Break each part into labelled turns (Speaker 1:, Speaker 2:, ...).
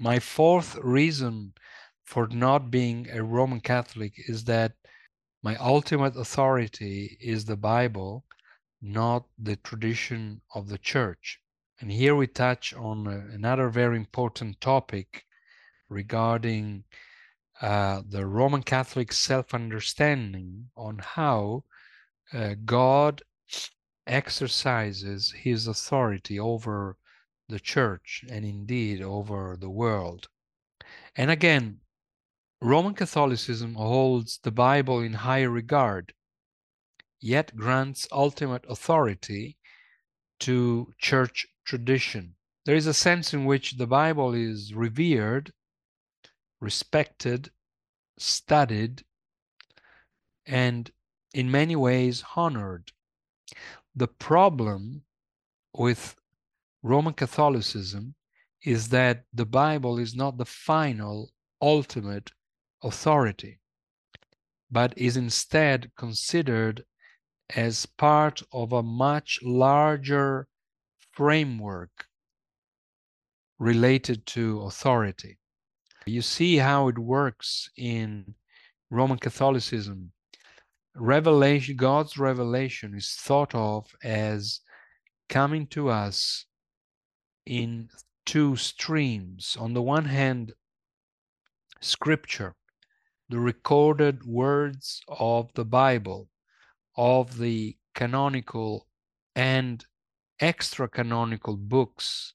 Speaker 1: My fourth reason for not being a Roman Catholic is that my ultimate authority is the Bible, not the tradition of the church. And here we touch on another very important topic regarding the Roman Catholic self-understanding on how God exercises his authority over the church and indeed over the world. And again, Roman Catholicism holds the Bible in high regard, yet grants ultimate authority to church tradition. There is a sense in which the Bible is revered, respected, studied, and in many ways honored. The problem with Roman Catholicism is that the Bible is not the final, ultimate authority, but is instead considered as part of a much larger framework related to authority. You see how it works in Roman Catholicism. Revelation, God's revelation is thought of as coming to us in two streams. On the one hand, Scripture, the recorded words of the Bible, of the canonical and extra-canonical books.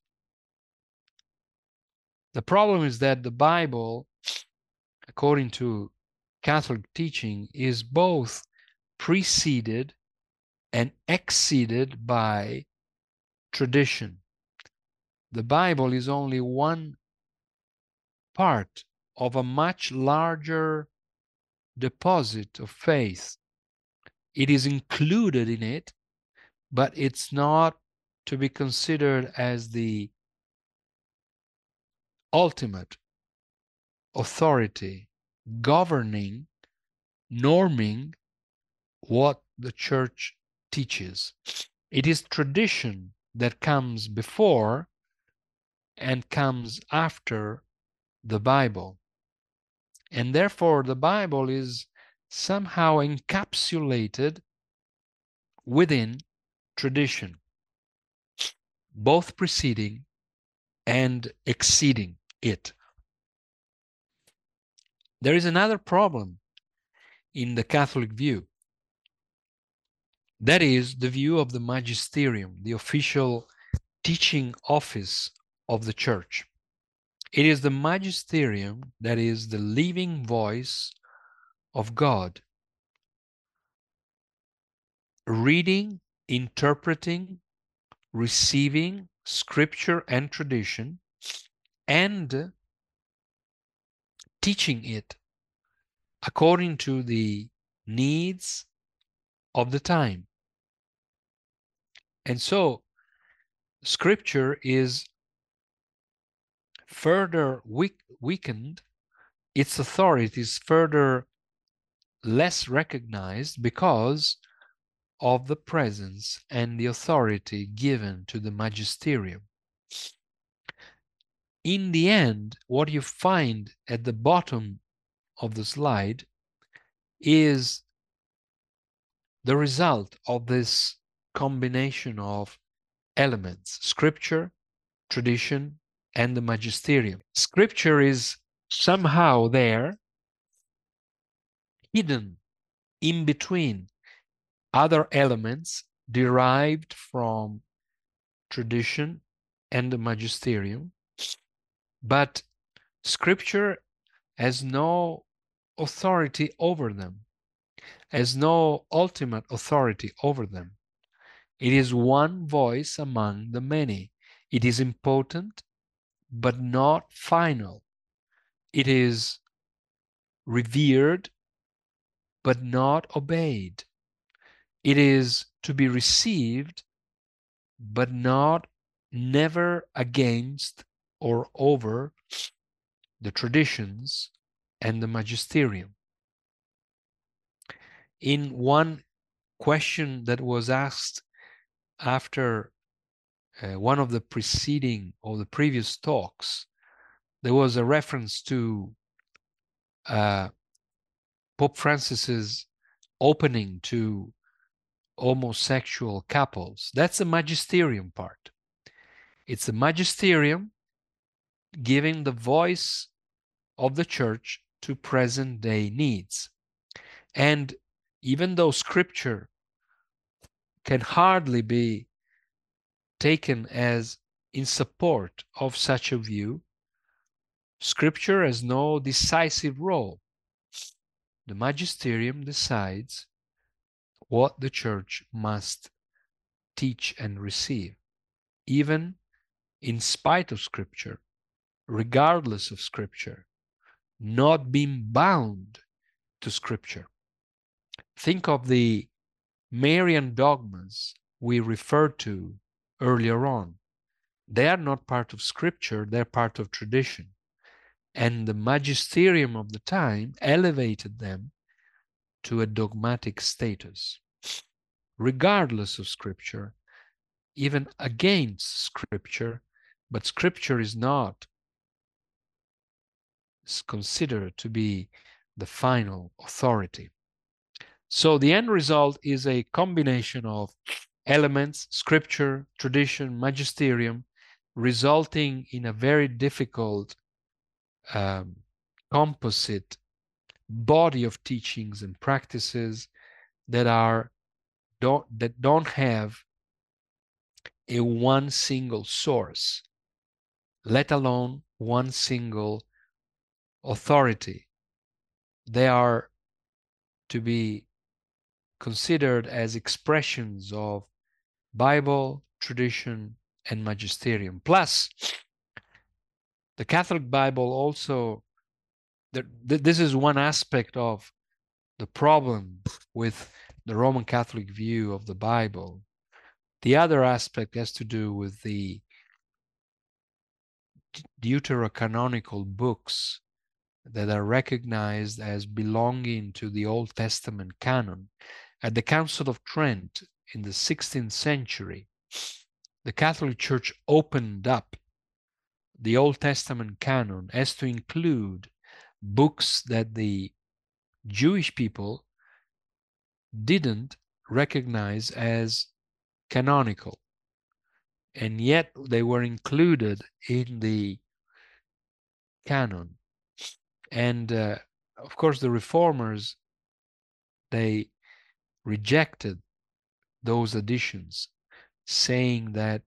Speaker 1: The problem is that the Bible, according to Catholic teaching, is both preceded and exceeded by tradition. The Bible is only one part of a much larger deposit of faith. It is included in it, but it's not to be considered as the ultimate authority governing, norming what the church teaches. It is tradition that comes before and comes after the Bible. And therefore, the Bible is somehow encapsulated within tradition, both preceding and exceeding it. There is another problem in the Catholic view. That is the view of the magisterium, the official teaching office of the church. It is the magisterium that is the living voice of God, reading, interpreting, receiving scripture and tradition, and teaching it according to the needs of the time. And so scripture is further weakened, its authority is further less recognized because of the presence and the authority given to the magisterium. In the end, what you find at the bottom of the slide is the result of this combination of elements: scripture, tradition, and the magisterium. Scripture is somehow there, hidden in between other elements derived from tradition and the magisterium, but scripture has no authority over them, has no ultimate authority over them. It is one voice among the many. It is important, but not final. It is revered, but not obeyed. It is to be received, but not never against or over the traditions and the magisterium. In one question that was asked after one of the preceding or the previous talks, There was a reference to Pope Francis's opening to homosexual couples. That's the magisterium part. It's the magisterium giving the voice of the church to present day needs. And even though scripture can hardly be taken as in support of such a view, scripture has no decisive role. The magisterium decides what the church must teach and receive, even in spite of scripture, regardless of scripture, not being bound to scripture. Think of the Marian dogmas we referred to earlier on. They are not part of scripture, they're part of tradition. And the magisterium of the time elevated them to a dogmatic status, regardless of scripture, even against scripture, but scripture is not considered to be the final authority. So the end result is a combination of elements, scripture, tradition, magisterium, resulting in a very difficult composite body of teachings and practices that don't have a one single source, let alone one single authority. They are to be considered as expressions of Bible, tradition, and magisterium. Plus, the Catholic Bible also, this is one aspect of the problem with the Roman Catholic view of the Bible. The other aspect has to do with the deuterocanonical books that are recognized as belonging to the Old Testament canon. At the Council of Trent in the 16th century, the Catholic Church opened up the Old Testament canon as to include books that the Jewish people didn't recognize as canonical, and yet they were included in the canon. And of course, the reformers, they rejected those additions, saying that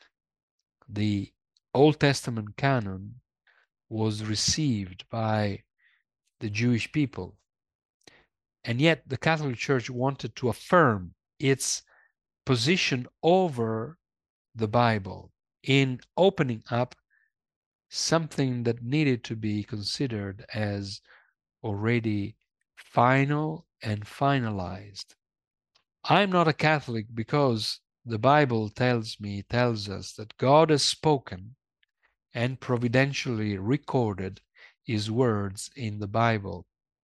Speaker 1: the Old Testament canon was received by the Jewish people. And yet the Catholic Church wanted to affirm its position over the Bible in opening up something that needed to be considered as already final and finalized. I'm not a Catholic because the Bible tells us that God has spoken and providentially recorded his words in the Bible.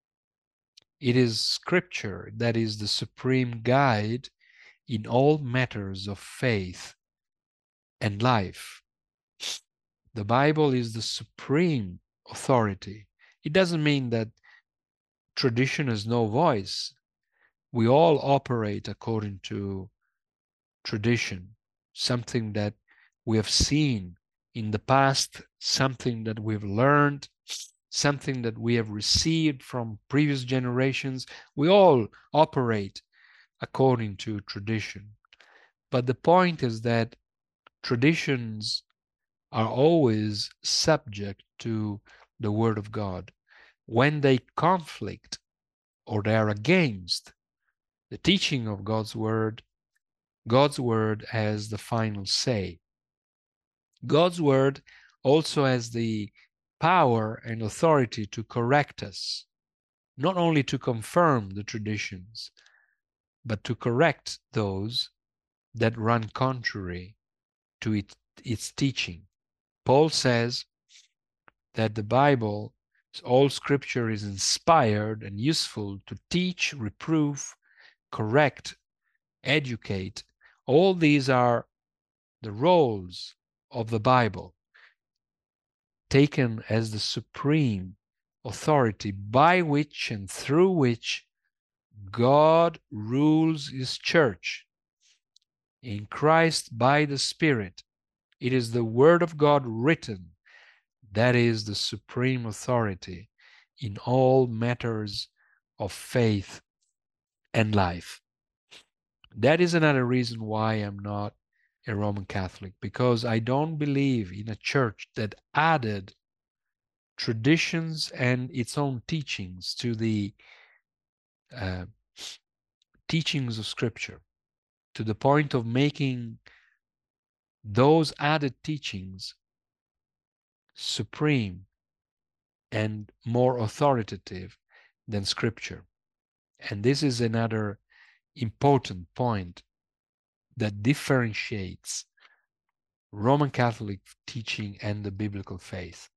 Speaker 1: It is scripture that is the supreme guide in all matters of faith and life. The Bible is the supreme authority. It doesn't mean that tradition has no voice. We all operate according to tradition, something that we have seen in the past, something that we've learned, something that we have received from previous generations. We all operate according to tradition. But the point is that traditions are always subject to the Word of God. When they conflict or they are against the teaching of God's Word has the final say. God's Word also has the power and authority to correct us, not only to confirm the traditions, but to correct those that run contrary to its teaching. Paul says that the Bible, all scripture is inspired and useful to teach, reprove, correct, educate. All these are the roles of the Bible. taken as the supreme authority by which and through which God rules his church. In Christ by the Spirit, it is the Word of God written that is the supreme authority in all matters of faith and life. That is another reason why I'm not a Roman Catholic, because I don't believe in a church that added traditions and its own teachings to the uh, teachings of Scripture, to the point of making those added teachings supreme and more authoritative than Scripture. And this is another important point that differentiates Roman Catholic teaching and the biblical faith.